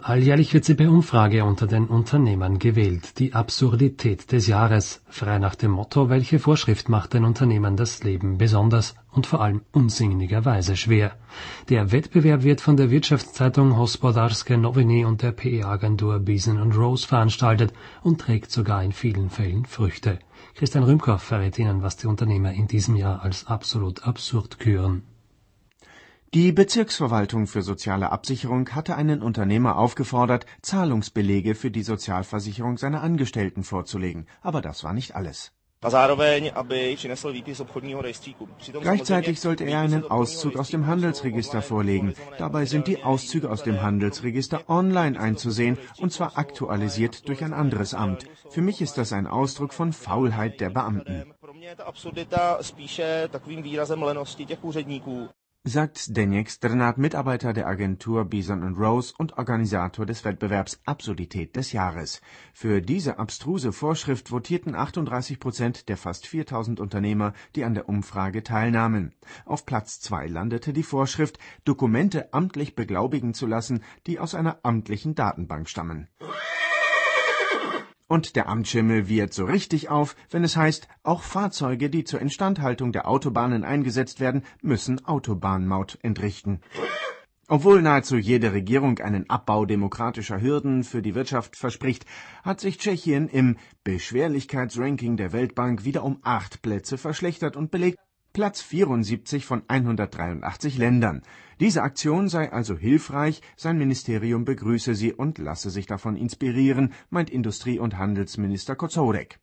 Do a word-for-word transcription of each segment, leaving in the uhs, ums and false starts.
Alljährlich wird sie per Umfrage unter den Unternehmern gewählt. Die Absurdität des Jahres, frei nach dem Motto, welche Vorschrift macht den Unternehmern das Leben besonders und vor allem unsinnigerweise schwer. Der Wettbewerb wird von der Wirtschaftszeitung Hospodarske Noviny und der P R-Agentur Bison und Rose veranstaltet und trägt sogar in vielen Fällen Früchte. Christian Rümkow verrät Ihnen, was die Unternehmer in diesem Jahr als absolut absurd küren. Die Bezirksverwaltung für soziale Absicherung hatte einen Unternehmer aufgefordert, Zahlungsbelege für die Sozialversicherung seiner Angestellten vorzulegen. Aber das war nicht alles. Gleichzeitig sollte er einen Auszug aus dem Handelsregister vorlegen. Dabei sind die Auszüge aus dem Handelsregister online einzusehen, und zwar aktualisiert durch ein anderes Amt. Für mich ist das ein Ausdruck von Faulheit der Beamten, sagt Zdeněk Strnad, Mitarbeiter der Agentur Bison und Rose und Organisator des Wettbewerbs Absurdität des Jahres. Für diese abstruse Vorschrift votierten achtunddreißig Prozent der fast viertausend Unternehmer, die an der Umfrage teilnahmen. Auf Platz zwei landete die Vorschrift, Dokumente amtlich beglaubigen zu lassen, die aus einer amtlichen Datenbank stammen. Und der Amtsschimmel wiehert so richtig auf, wenn es heißt, auch Fahrzeuge, die zur Instandhaltung der Autobahnen eingesetzt werden, müssen Autobahnmaut entrichten. Obwohl nahezu jede Regierung einen Abbau demokratischer Hürden für die Wirtschaft verspricht, hat sich Tschechien im Beschwerlichkeitsranking der Weltbank wieder um acht Plätze verschlechtert und belegt Platz vierundsiebzig von hundertdreiundachtzig Ländern. Diese Aktion sei also hilfreich, sein Ministerium begrüße sie und lasse sich davon inspirieren, meint Industrie- und Handelsminister Kocourek.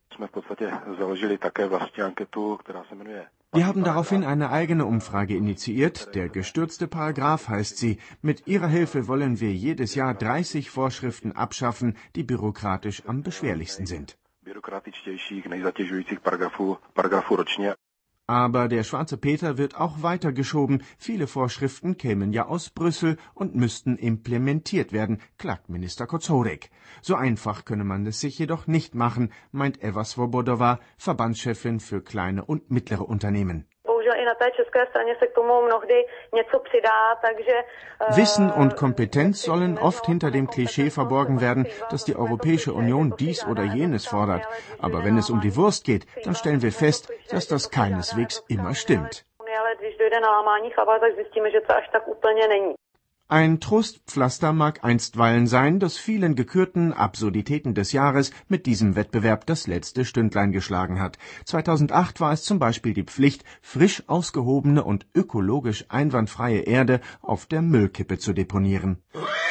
Wir haben daraufhin eine eigene Umfrage initiiert. Der gestürzte Paragraph heißt sie. Mit ihrer Hilfe wollen wir jedes Jahr dreißig Vorschriften abschaffen, die bürokratisch am beschwerlichsten sind. Aber der schwarze Peter wird auch weitergeschoben. Viele Vorschriften kämen ja aus Brüssel und müssten implementiert werden, klagt Minister Kocourek. So einfach könne man es sich jedoch nicht machen, meint Eva Svobodová, Verbandschefin für kleine und mittlere Unternehmen. Wissen und Kompetenz sollen oft hinter dem Klischee verborgen werden, dass die Europäische Union dies oder jenes fordert. Aber wenn es um die Wurst geht, dann stellen wir fest, dass das keineswegs immer stimmt. Ein Trostpflaster mag einstweilen sein, dass vielen gekürten Absurditäten des Jahres mit diesem Wettbewerb das letzte Stündlein geschlagen hat. zweitausendacht war es zum Beispiel die Pflicht, frisch ausgehobene und ökologisch einwandfreie Erde auf der Müllkippe zu deponieren.